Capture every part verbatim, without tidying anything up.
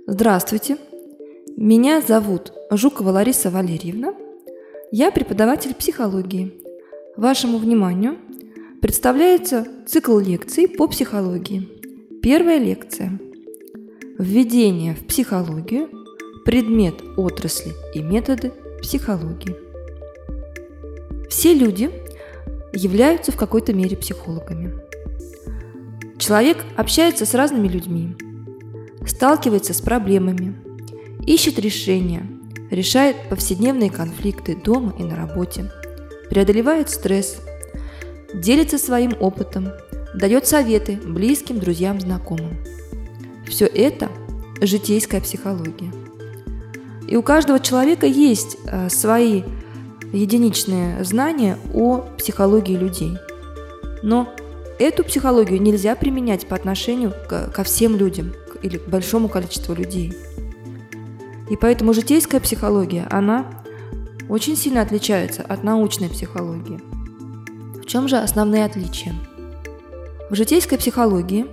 Здравствуйте, меня зовут Жукова Лариса Валерьевна, я преподаватель психологии. Вашему вниманию представляется цикл лекций по психологии. Первая лекция – введение в психологию, предмет, отрасли и методы психологии. Все люди являются в какой-то мере психологами. Человек общается с разными людьми, сталкивается с проблемами, ищет решения, решает повседневные конфликты дома и на работе, преодолевает стресс, делится своим опытом, дает советы близким, друзьям, знакомым. Все это житейская психология. И у каждого человека есть свои единичные знания о психологии людей. Но эту психологию нельзя применять по отношению к, ко всем людям или к большому количеству людей. И поэтому житейская психология, она очень сильно отличается от научной психологии. В чем же основные отличия? В житейской психологии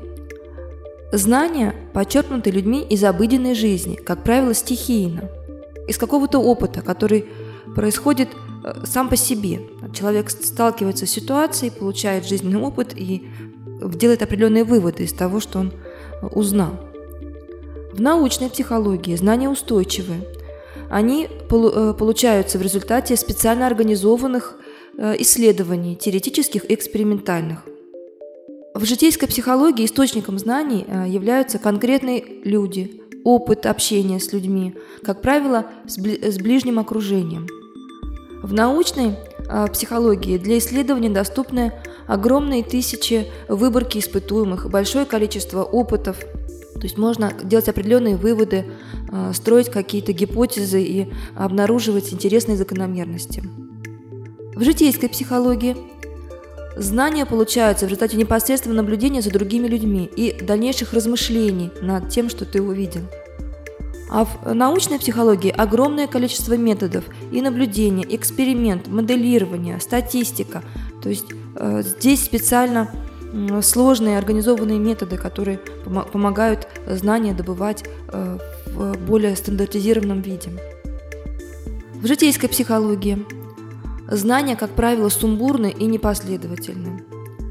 знания почерпнуты людьми из обыденной жизни, как правило, стихийно, из какого-то опыта, который происходит сам по себе. Человек сталкивается с ситуацией, получает жизненный опыт и делает определенные выводы из того, что он узнал. В научной психологии знания устойчивые. Они получаются в результате специально организованных исследований, теоретических и экспериментальных. В житейской психологии источником знаний являются конкретные люди, опыт общения с людьми, как правило, с ближним окружением. В научной э, психологии для исследования доступны огромные тысячи выборки испытуемых, большое количество опытов. То есть можно делать определенные выводы, э, строить какие-то гипотезы и обнаруживать интересные закономерности. В житейской психологии знания получаются в результате непосредственного наблюдения за другими людьми и дальнейших размышлений над тем, что ты увидел. А в научной психологии огромное количество методов и наблюдения, эксперимент, моделирование, статистика. То есть э, здесь специально э, сложные организованные методы, которые пом- помогают знания добывать э, в более стандартизированном виде. В житейской психологии знания, как правило, сумбурны и непоследовательны.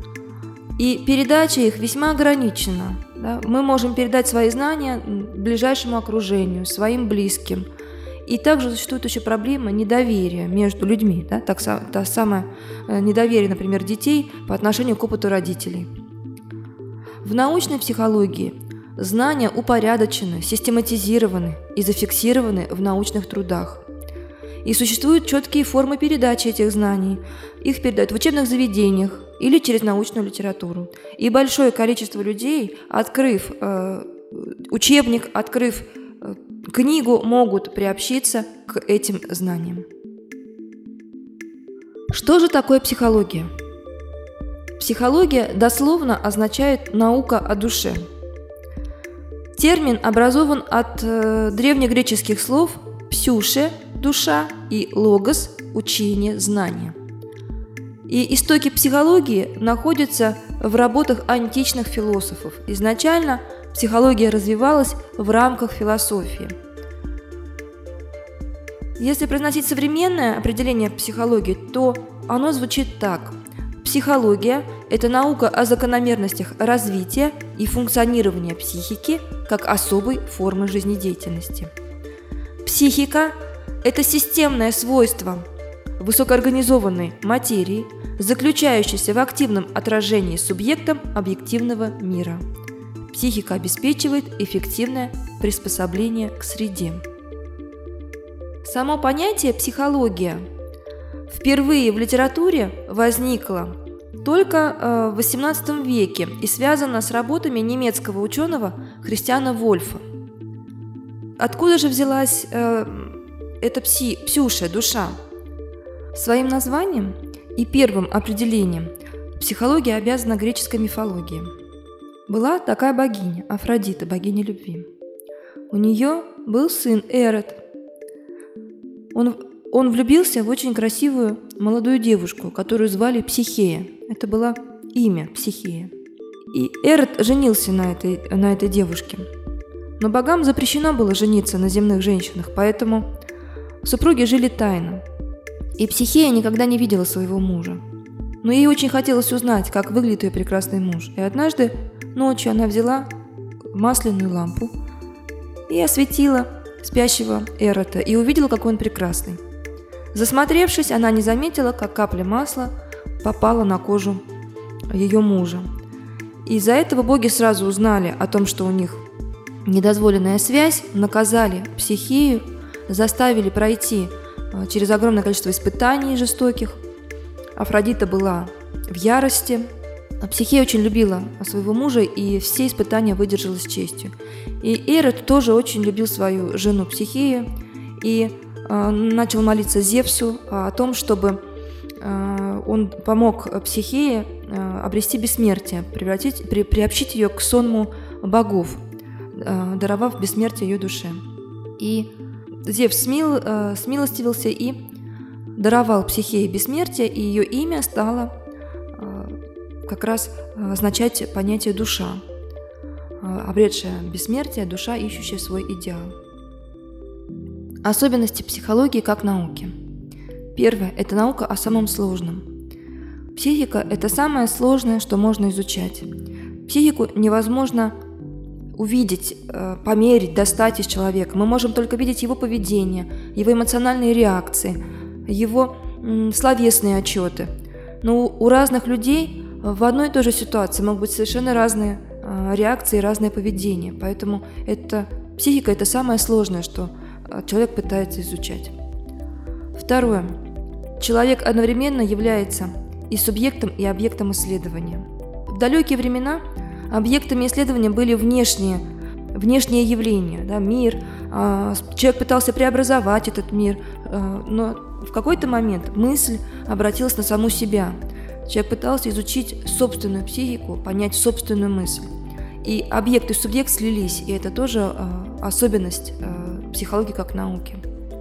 И передача их весьма ограничена. Да? Мы можем передать свои знания ближайшему окружению, своим близким. И также существует еще проблема недоверия между людьми. Да? Так, та самая недоверие, например, детей по отношению к опыту родителей. В научной психологии знания упорядочены, систематизированы и зафиксированы в научных трудах. И существуют четкие формы передачи этих знаний. Их передают в учебных заведениях или через научную литературу. И большое количество людей, открыв э, учебник, открыв э, книгу, могут приобщиться к этим знаниям. Что же такое психология? Психология дословно означает «наука о душе». Термин образован от э, древнегреческих слов «псюше» – душа и «логос» – учение, знание. И истоки психологии находятся в работах античных философов. Изначально психология развивалась в рамках философии. Если произносить современное определение психологии, то оно звучит так. Психология – это наука о закономерностях развития и функционирования психики как особой формы жизнедеятельности. Психика – это системное свойство высокоорганизованной материи, заключающейся в активном отражении субъектом объективного мира. Психика обеспечивает эффективное приспособление к среде. Само понятие «психология» впервые в литературе возникло только в восемнадцатом веке и связано с работами немецкого ученого Христиана Вольфа. Откуда же взялась э, эта пси, псюша, душа? Своим названием и первым определением психология обязана греческой мифологии. Была такая богиня, Афродита, богиня любви. У нее был сын Эрот. Он, он влюбился в очень красивую молодую девушку, которую звали Психея. Это было имя Психея. И Эрот женился на этой, на этой девушке. Но богам запрещено было жениться на земных женщинах, поэтому супруги жили тайно. И Психея никогда не видела своего мужа. Но ей очень хотелось узнать, как выглядит ее прекрасный муж. И однажды ночью она взяла масляную лампу и осветила спящего Эрота, и увидела, какой он прекрасный. Засмотревшись, она не заметила, как капля масла попала на кожу ее мужа. И из-за этого боги сразу узнали о том, что у них недозволенная связь, наказали Психею, заставили пройти через огромное количество испытаний жестоких. Афродита была в ярости. Психея очень любила своего мужа и все испытания выдержала с честью. И Эрот тоже очень любил свою жену Психею и э, начал молиться Зевсу о том, чтобы э, он помог Психее э, обрести бессмертие, превратить, при, приобщить ее к сонму богов, э, даровав бессмертие ее душе. И Зевс смил, э, смилостивился и даровал Психее бессмертие, и ее имя стало как раз означать понятие «душа», обретшая бессмертие, душа, ищущая свой идеал. Особенности психологии как науки. Первое – это наука о самом сложном. Психика – это самое сложное, что можно изучать. Психику невозможно увидеть, померить, достать из человека. Мы можем только видеть его поведение, его эмоциональные реакции, его словесные отчеты. Но у разных людей в одной и той же ситуации могут быть совершенно разные э, реакции, разное поведение. Поэтому это, психика – это самое сложное, что человек пытается изучать. Второе. Человек одновременно является и субъектом, и объектом исследования. В далекие времена объектами исследования были внешние, внешние явления, да, мир. Э, человек пытался преобразовать этот мир, э, но в какой-то момент мысль обратилась на саму себя. Человек пытался изучить собственную психику, понять собственную мысль. И объект и субъект слились, и это тоже э, особенность э, психологии как науки.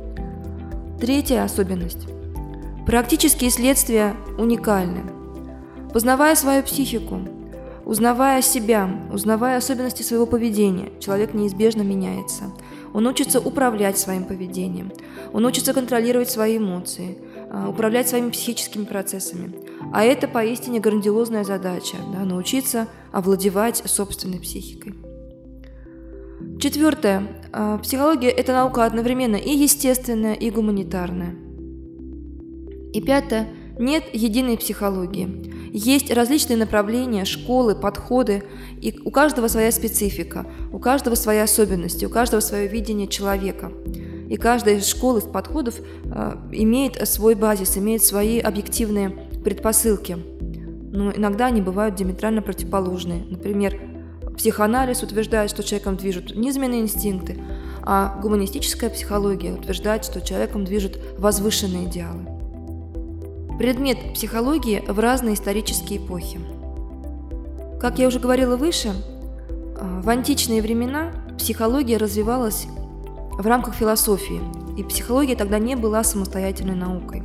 Третья особенность. Практические следствия уникальны. Познавая свою психику, узнавая себя, узнавая особенности своего поведения, человек неизбежно меняется. Он учится управлять своим поведением, он учится контролировать свои эмоции, управлять своими психическими процессами. А это поистине грандиозная задача, да, научиться овладевать собственной психикой. Четвертое. Психология – это наука одновременно и естественная, и гуманитарная. И пятое. Нет единой психологии. Есть различные направления, школы, подходы, и у каждого своя специфика, у каждого свои особенности, у каждого свое видение человека. И каждая из школ, из подходов э, имеет свой базис, имеет свои объективные предпосылки. Но иногда они бывают диаметрально противоположные. Например, психоанализ утверждает, что человеком движут низменные инстинкты, а гуманистическая психология утверждает, что человеком движут возвышенные идеалы. Предмет психологии в разные исторические эпохи. Как я уже говорила выше, в античные времена психология развивалась в рамках философии, и психология тогда не была самостоятельной наукой.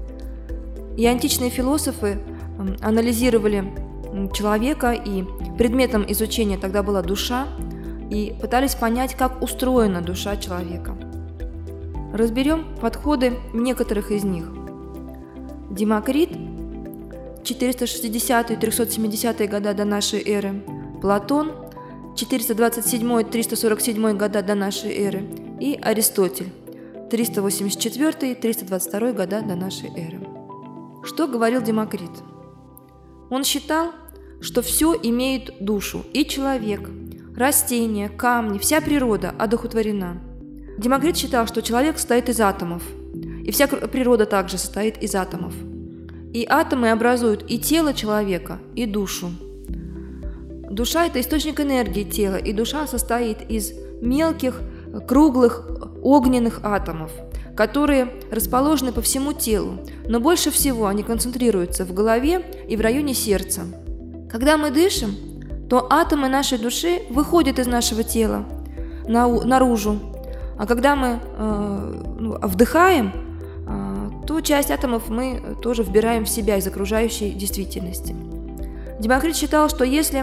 И античные философы анализировали человека, и предметом изучения тогда была душа, и пытались понять, как устроена душа человека. Разберем подходы некоторых из них. Демокрит, четыреста шестидесятые - триста семидесятые года до нашей эры, Платон, четыреста двадцать седьмой - триста сорок седьмой года до нашей эры, и Аристотель, триста восемьдесят четвёртый - триста двадцать второй года до нашей эры. Что говорил Демокрит? Он считал, что все имеет душу, и человек, растения, камни, вся природа одухотворена. Демокрит считал, что человек состоит из атомов, и вся природа также состоит из атомов. И атомы образуют и тело человека, и душу. Душа – это источник энергии тела, и душа состоит из мелких, круглых, огненных атомов, которые расположены по всему телу, но больше всего они концентрируются в голове и в районе сердца. Когда мы дышим, то атомы нашей души выходят из нашего тела наружу, а когда мы э, ну, вдыхаем, э, то часть атомов мы тоже вбираем в себя из окружающей действительности. Демокрит считал, что если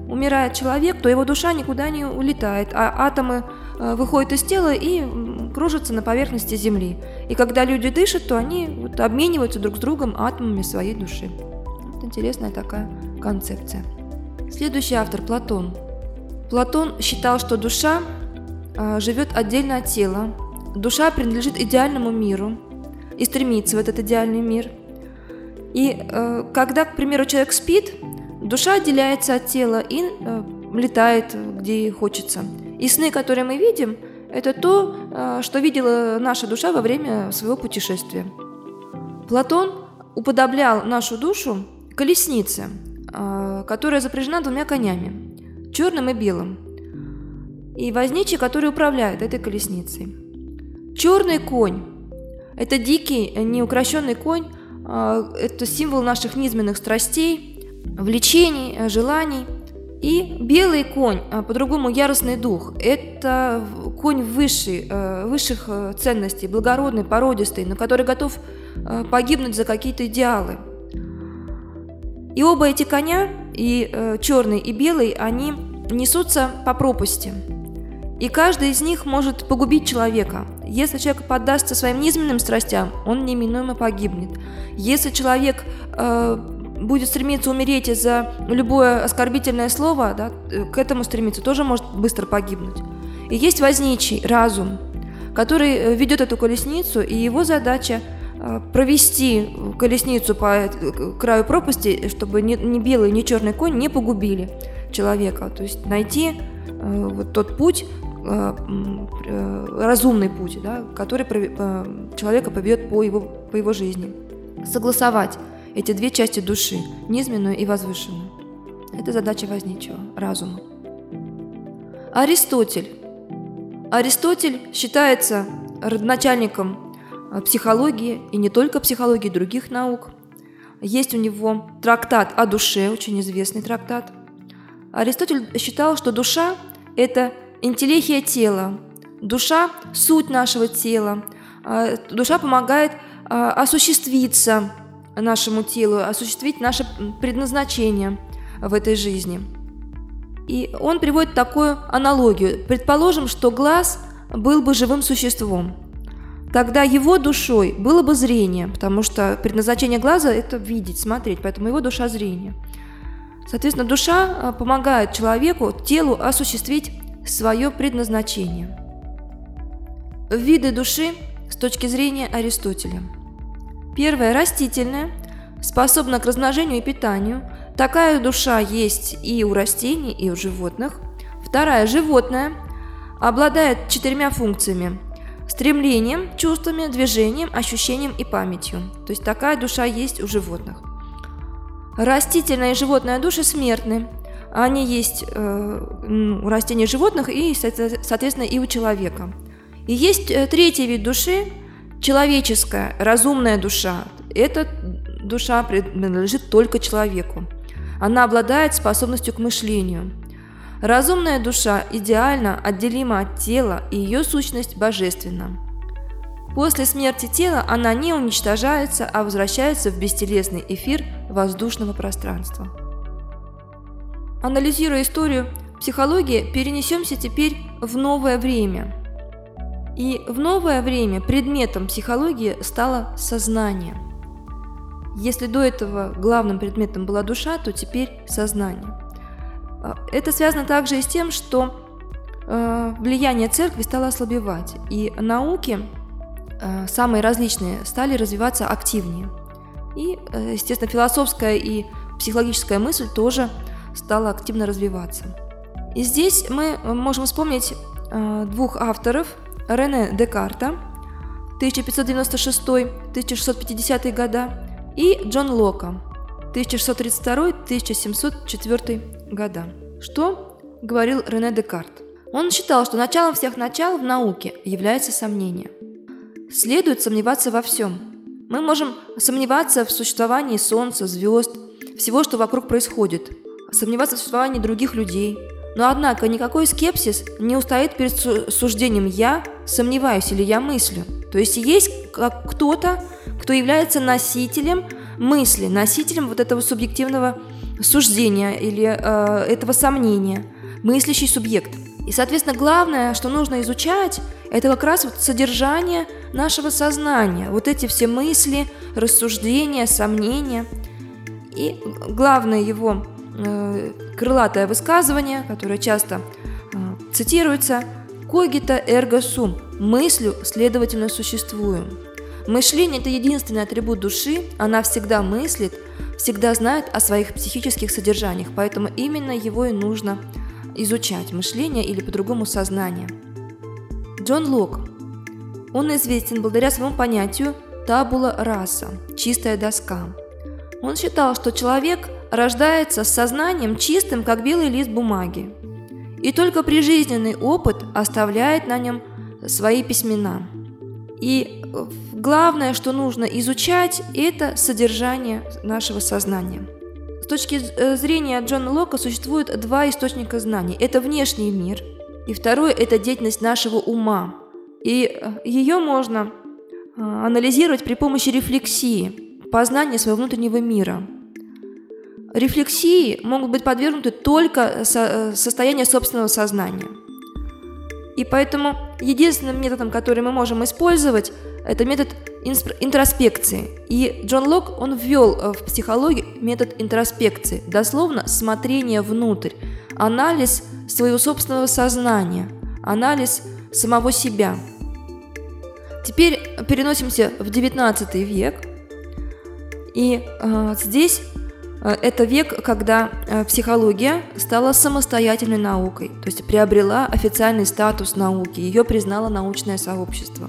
умирает человек, то его душа никуда не улетает, а атомы э, выходят из тела и кружатся на поверхности Земли. И когда люди дышат, то они вот обмениваются друг с другом атомами своей души. Вот интересная такая концепция. Следующий автор – Платон. Платон считал, что душа э, живет отдельно от тела, душа принадлежит идеальному миру и стремится в этот идеальный мир. И э, когда, к примеру, человек спит, душа отделяется от тела и э, летает, где хочется. И сны, которые мы видим, это то, э, что видела наша душа во время своего путешествия. Платон уподоблял нашу душу колеснице, э, которая запряжена двумя конями, черным и белым, и возничий, который управляет этой колесницей. Черный конь – это дикий, неукрощенный конь, э, это символ наших низменных страстей, влечений, желаний. И белый конь, по-другому яростный дух, это конь высший, высших ценностей, благородный, породистый, но который готов погибнуть за какие-то идеалы. И оба эти коня, и черный, и белый, они несутся по пропасти. И каждый из них может погубить человека. Если человек поддастся своим низменным страстям, он неминуемо погибнет. Если человек э, будет стремиться умереть из-за любое оскорбительное слово, да, к этому стремиться, тоже может быстро погибнуть. И есть возничий, разум, который ведет эту колесницу, и его задача э, провести колесницу по краю пропасти, чтобы ни, ни белый, ни черный конь не погубили человека. То есть найти э, вот тот путь, разумный путь, да, который человека поведет по его, по его жизни. Согласовать эти две части души, низменную и возвышенную. Это задача возничего, разума. Аристотель. Аристотель считается родоначальником психологии, и не только психологии, других наук. Есть у него трактат о душе, очень известный трактат. Аристотель считал, что душа – это интеллихия тела, душа – суть нашего тела, душа помогает осуществиться нашему телу, осуществить наше предназначение в этой жизни. И он приводит такую аналогию. Предположим, что глаз был бы живым существом. Тогда его душой было бы зрение, потому что предназначение глаза – это видеть, смотреть, поэтому его душа – зрение. Соответственно, душа помогает человеку, телу осуществить свое предназначение. Виды души с точки зрения Аристотеля. Первое – растительная, способна к размножению и питанию. Такая душа есть и у растений, и у животных. Вторая – животная, обладает четырьмя функциями: стремлением, чувствами, движением, ощущением и памятью. То есть такая душа есть у животных. Растительная и животная души смертны. Они есть э, у растений и животных, и, соответственно, и у человека. И есть третий вид души – человеческая, разумная душа. Эта душа принадлежит только человеку. Она обладает способностью к мышлению. Разумная душа идеально отделима от тела, и ее сущность божественна. После смерти тела она не уничтожается, а возвращается в бестелесный эфир воздушного пространства. Анализируя историю психологии, перенесемся теперь в новое время. И в новое время предметом психологии стало сознание. Если до этого главным предметом была душа, то теперь сознание. Это связано также и с тем, что влияние церкви стало ослабевать, и науки, самые различные, стали развиваться активнее. И, естественно, философская и психологическая мысль тоже стала активно развиваться. И здесь мы можем вспомнить двух авторов: Рене Декарта, тысяча пятьсот девяносто шестой — тысяча шестьсот пятидесятые года, и Джон Лока, тысяча шестьсот тридцать второй — тысяча семьсот четвёртый года. Что говорил Рене Декарт? Он считал, что началом всех начал в науке является сомнение. Следует сомневаться во всем. Мы можем сомневаться в существовании Солнца, звезд, всего, что вокруг происходит, сомневаться в существовании других людей. Но, однако, никакой скепсис не устоит перед суждением «я сомневаюсь» или «я мыслю». То есть есть кто-то, кто является носителем мысли, носителем вот этого субъективного суждения или э, этого сомнения, мыслящий субъект. И, соответственно, главное, что нужно изучать, это как раз вот содержание нашего сознания, вот эти все мысли, рассуждения, сомнения. И главное его э, крылатое высказывание, которое часто э, цитируется: «Cogito ergo sum» – «мыслью, следовательно, существуем». Мышление – это единственный атрибут души, она всегда мыслит, всегда знает о своих психических содержаниях, поэтому именно его и нужно изучать, мышление или по-другому сознание. Джон Лок. Он известен благодаря своему понятию «табула раса» – «чистая доска». Он считал, что человек рождается с сознанием чистым, как белый лист бумаги, и только прижизненный опыт оставляет на нем свои письмена. И главное, что нужно изучать, это содержание нашего сознания. С точки зрения Джона Лока существует два источника знаний. Это внешний мир, и второе – это деятельность нашего ума. И ее можно анализировать при помощи рефлексии, познания своего внутреннего мира. Рефлексии могут быть подвергнуты только состоянию собственного сознания. И поэтому единственным методом, который мы можем использовать, это метод интроспекции. И Джон Лок, он ввел в психологию метод интроспекции, дословно смотрение внутрь, анализ своего собственного сознания, анализ самого себя. Теперь переносимся в девятнадцатый век, и э, здесь э, это век, когда э, психология стала самостоятельной наукой, то есть приобрела официальный статус науки, ее признало научное сообщество.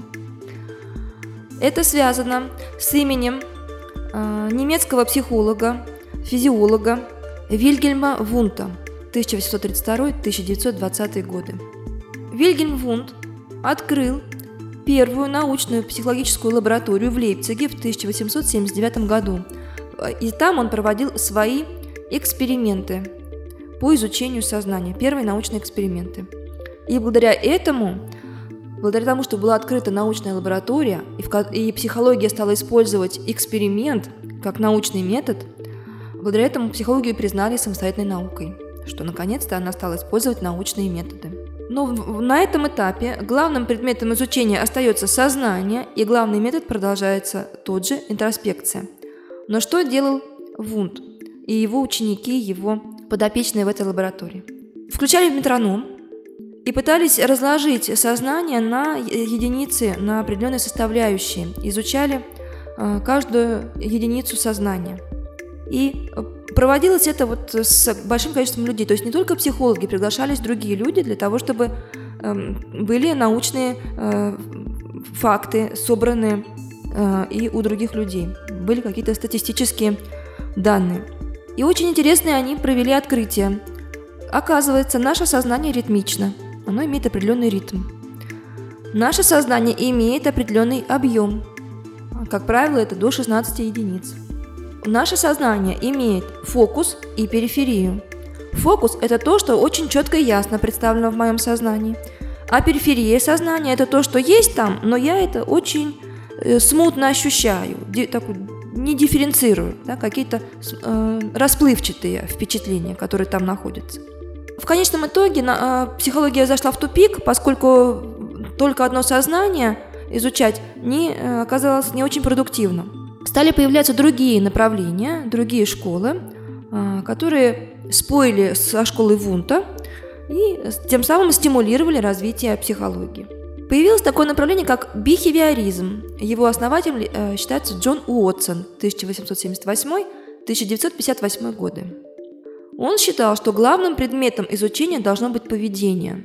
Это связано с именем э, немецкого психолога, физиолога Вильгельма Вундта, тысяча восемьсот тридцать второй — тысяча девятьсот двадцатый годы. Вильгельм Вундт открыл первую научную психологическую лабораторию в Лейпциге в тысяча восемьсот семьдесят девятом году, и там он проводил свои эксперименты по изучению сознания, первые научные эксперименты. И благодаря этому, благодаря тому, что была открыта научная лаборатория, и, в, и психология стала использовать эксперимент как научный метод, благодаря этому психологию признали самостоятельной наукой, что наконец-то она стала использовать научные методы. Но на этом этапе главным предметом изучения остается сознание, и главный метод продолжается тот же – интроспекция. Но что делал Вундт и его ученики, его подопечные в этой лаборатории? Включали метроном и пытались разложить сознание на единицы, на определенные составляющие, изучали каждую единицу сознания. И проводилось это вот с большим количеством людей. То есть не только психологи, приглашались другие люди для того, чтобы э, были научные э, факты собраны э, и у других людей. Были какие-то статистические данные. И очень интересные они провели открытие. Оказывается, наше сознание ритмично. Оно имеет определенный ритм. Наше сознание имеет определенный объем. Как правило, это до шестнадцати единиц. Наше сознание имеет фокус и периферию. Фокус – это то, что очень четко и ясно представлено в моем сознании. А периферия сознания – это то, что есть там, но я это очень э, смутно ощущаю, ди, так, не дифференцирую, да, какие-то э, расплывчатые впечатления, которые там находятся. В конечном итоге на, э, психология зашла в тупик, поскольку только одно сознание изучать не, э, оказалось не очень продуктивным. Стали появляться другие направления, другие школы, которые спорили со школой Вундта и тем самым стимулировали развитие психологии. Появилось такое направление, как бихевиоризм. Его основателем считается Джон Уотсон, тысяча восемьсот семьдесят восьмой — тысяча девятьсот пятьдесят восьмой годы. Он считал, что главным предметом изучения должно быть поведение.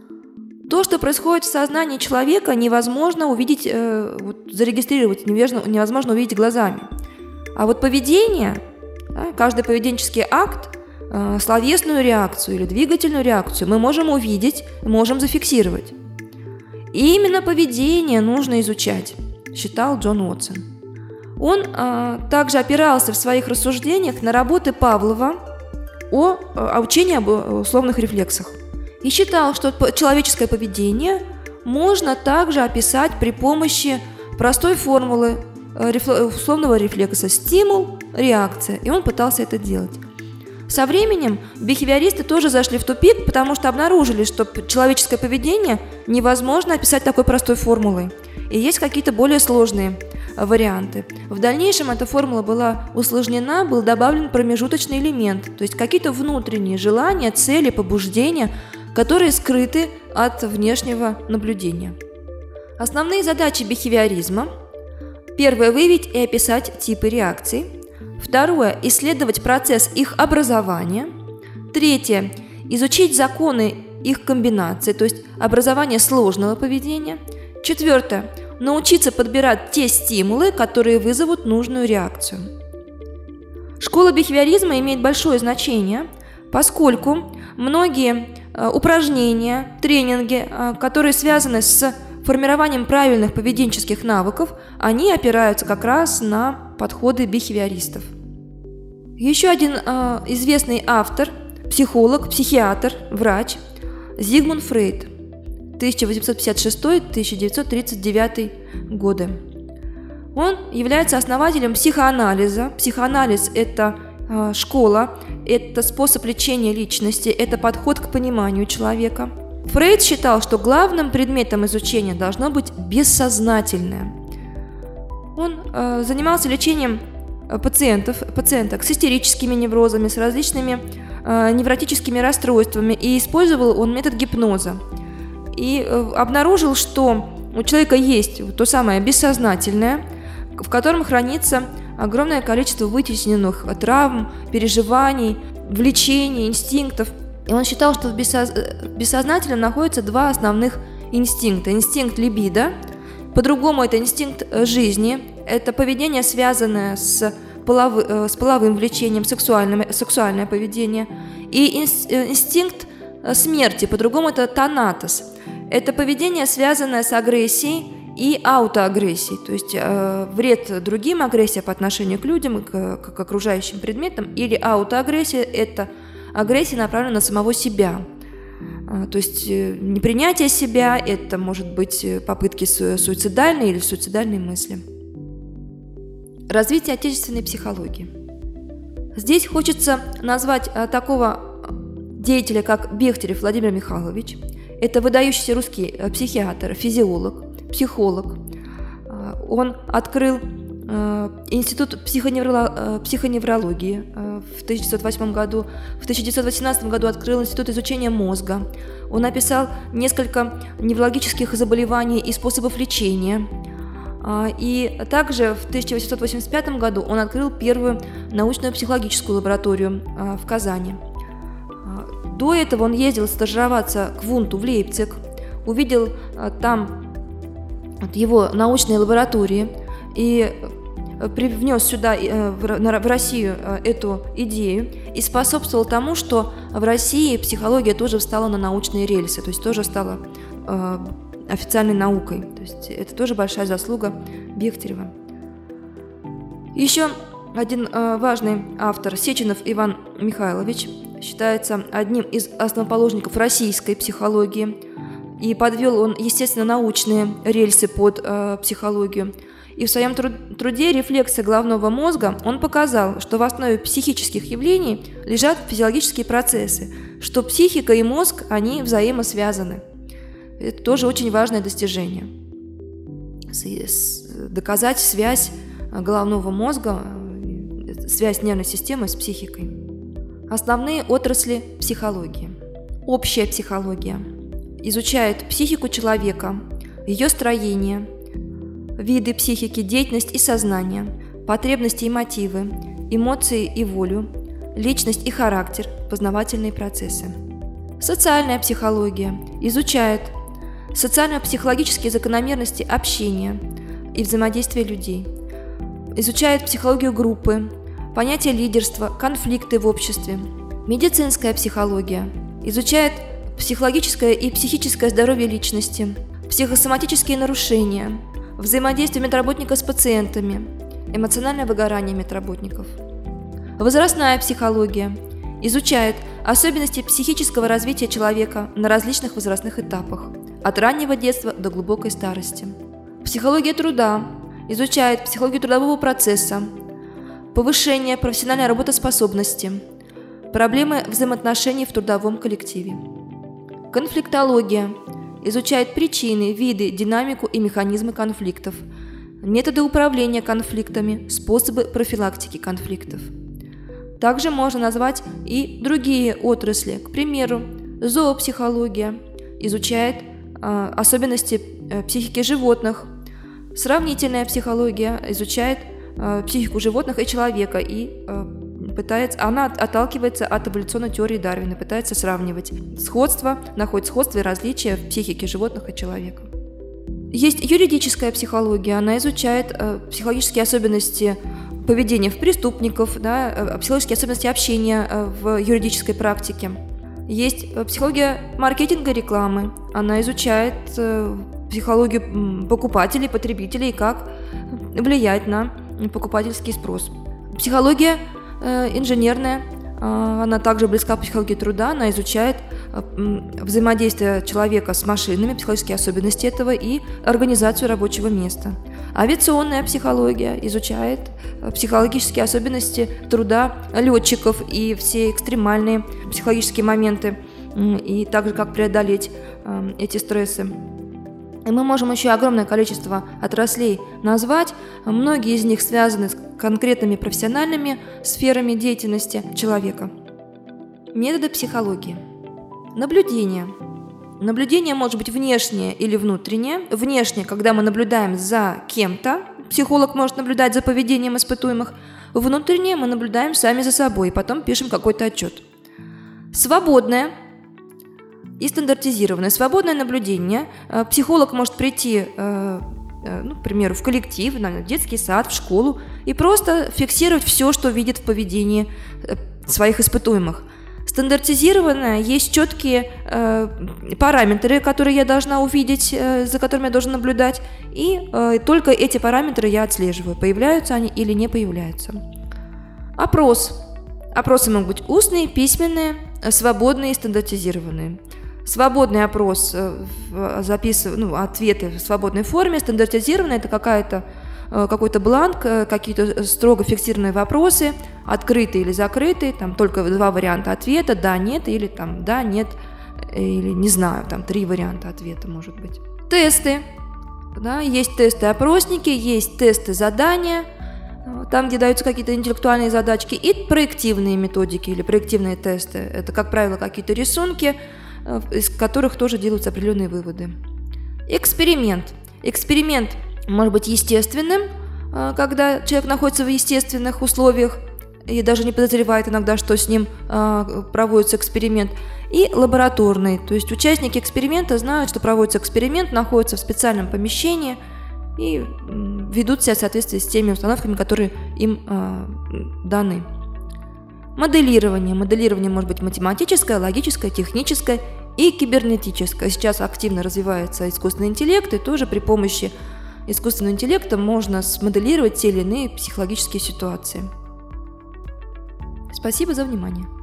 То, что происходит в сознании человека, невозможно увидеть, э, вот, зарегистрировать, невозможно увидеть глазами. А вот поведение, да, каждый поведенческий акт, э, словесную реакцию или двигательную реакцию мы можем увидеть, можем зафиксировать. И именно поведение нужно изучать, считал Джон Уотсон. Он э, также опирался в своих рассуждениях на работы Павлова о, о учении об условных рефлексах. И считал, что человеческое поведение можно также описать при помощи простой формулы условного рефлекса: стимул, реакция, и он пытался это делать. Со временем бихевиористы тоже зашли в тупик, потому что обнаружили, что человеческое поведение невозможно описать такой простой формулой, и есть какие-то более сложные варианты. В дальнейшем эта формула была усложнена, был добавлен промежуточный элемент, то есть какие-то внутренние желания, цели, побуждения, которые скрыты от внешнего наблюдения. Основные задачи бихевиоризма: первое – выявить и описать типы реакций. Второе – исследовать процесс их образования. Третье – изучить законы их комбинации, то есть образование сложного поведения. Четвертое – научиться подбирать те стимулы, которые вызовут нужную реакцию. Школа бихевиоризма имеет большое значение, поскольку многие упражнения, тренинги, которые связаны с формированием правильных поведенческих навыков, они опираются как раз на подходы бихевиористов. Еще один э, известный автор, психолог, психиатр, врач Зигмунд Фрейд, тысяча восемьсот пятьдесят шестой — тысяча девятьсот тридцать девятый годы. Он является основателем психоанализа. Психоанализ – это э, школа, это способ лечения личности, это подход к пониманию человека. Фрейд считал, что главным предметом изучения должно быть бессознательное. Он э, занимался лечением пациентов, пациенток с истерическими неврозами, с различными э, невротическими расстройствами, и использовал он метод гипноза. И э, обнаружил, что у человека есть то самое бессознательное, в котором хранится огромное количество вытесненных травм, переживаний, влечений, инстинктов. И он считал, что в бессознательном находятся два основных инстинкта. Инстинкт либидо, по-другому это инстинкт жизни, это поведение, связанное с, половы, с половым влечением, сексуальное, сексуальное поведение. И инстинкт смерти, по-другому это танатос, это поведение, связанное с агрессией и аутоагрессией, то есть э, вред другим, агрессия по отношению к людям, к, к окружающим предметам, или аутоагрессия – это агрессия направлена на самого себя. То есть непринятие себя – это может быть попытки суицидальной или суицидальные мысли. Развитие отечественной психологии. Здесь хочется назвать такого деятеля, как Бехтерев Владимир Михайлович. Это выдающийся русский психиатр, физиолог, психолог. Он открыл Институт психоневроло- психоневрологии в тысяча девятьсот восьмом году. В тысяча девятьсот восемнадцатом году открыл Институт изучения мозга. Он описал несколько неврологических заболеваний и способов лечения. И также в тысяча восемьсот восемьдесят пятом году он открыл первую научную психологическую лабораторию в Казани. До этого он ездил стажироваться к Вунту в Лейпциг, увидел там его научные лаборатории и привнес сюда, в Россию, эту идею и способствовал тому, что в России психология тоже встала на научные рельсы, то есть тоже стала официальной наукой. То есть это тоже большая заслуга Бехтерева. Еще один важный автор, Сеченов Иван Михайлович, считается одним из основоположников российской психологии, и подвел он, естественно, научные рельсы под психологию. И в своем труде «Рефлексия головного мозга» он показал, что в основе психических явлений лежат физиологические процессы, что психика и мозг, они взаимосвязаны. Это тоже очень важное достижение. Доказать связь головного мозга, связь нервной системы с психикой. Основные отрасли психологии. Общая психология изучает психику человека, ее строение, виды психики, деятельность и сознание, потребности и мотивы, эмоции и волю, личность и характер, познавательные процессы. Социальная психология изучает социально-психологические закономерности общения и взаимодействия людей, изучает психологию группы, понятие лидерства, конфликты в обществе. Медицинская психология изучает психологическое и психическое здоровье личности, психосоматические нарушения, взаимодействие медработника с пациентами, эмоциональное выгорание медработников. Возрастная психология изучает особенности психического развития человека на различных возрастных этапах, от раннего детства до глубокой старости. Психология труда изучает психологию трудового процесса, повышение профессиональной работоспособности, проблемы взаимоотношений в трудовом коллективе. Конфликтология изучает причины, виды, динамику и механизмы конфликтов, методы управления конфликтами, способы профилактики конфликтов. Также можно назвать и другие отрасли. К примеру, зоопсихология изучает э, особенности э, психики животных, сравнительная психология изучает э, психику животных и человека и э, пытается, она отталкивается от эволюционной теории Дарвина, пытается сравнивать сходство, находит сходство и различия в психике животных и человека. Есть юридическая психология, она изучает э, психологические особенности поведения в преступников, да, э, психологические особенности общения э, в юридической практике. Есть э, психология маркетинга и рекламы, она изучает э, психологию покупателей, потребителей, как влиять на покупательский спрос. Психология э, инженерная, э, она также близка к психологии труда, она изучает э, взаимодействие человека с машинами, психологические особенности этого и организацию рабочего места. Авиационная психология изучает э, психологические особенности труда летчиков и все экстремальные психологические моменты, э, и также как преодолеть э, эти стрессы. И мы можем еще огромное количество отраслей назвать. Многие из них связаны с конкретными профессиональными сферами деятельности человека. Методы психологии. Наблюдение. Наблюдение может быть внешнее или внутреннее. Внешнее, когда мы наблюдаем за кем-то. Психолог может наблюдать за поведением испытуемых. Внутреннее мы наблюдаем сами за собой и потом пишем какой-то отчет. Свободное и стандартизированное. Свободное наблюдение. Психолог может прийти, ну, к примеру, в коллектив, в детский сад, в школу и просто фиксировать все, что видит в поведении своих испытуемых. Стандартизированное, есть четкие параметры, которые я должна увидеть, за которыми я должен наблюдать, и только эти параметры я отслеживаю, появляются они или не появляются. Опрос. Опросы могут быть устные, письменные, свободные и стандартизированные. Свободный опрос, записыв... ну, ответы в свободной форме, стандартизированный – это какая-то, какой-то бланк, какие-то строго фиксированные вопросы, открытые или закрытые, там только два варианта ответа, да, нет, или там да, нет, или не знаю, там три варианта ответа может быть. Тесты, да, есть тесты-опросники, есть тесты-задания, там, где даются какие-то интеллектуальные задачки, и проективные методики или проективные тесты. Это, как правило, какие-то рисунки, из которых тоже делаются определенные выводы. Эксперимент. Эксперимент может быть естественным, когда человек находится в естественных условиях и даже не подозревает иногда, что с ним проводится эксперимент. И лабораторный. То есть участники эксперимента знают, что проводится эксперимент, находятся в специальном помещении и ведут себя в соответствии с теми установками, которые им даны. Моделирование. Моделирование может быть математическое, логическое, техническое и кибернетическое. Сейчас активно развивается искусственный интеллект, и тоже при помощи искусственного интеллекта можно смоделировать те или иные психологические ситуации. Спасибо за внимание.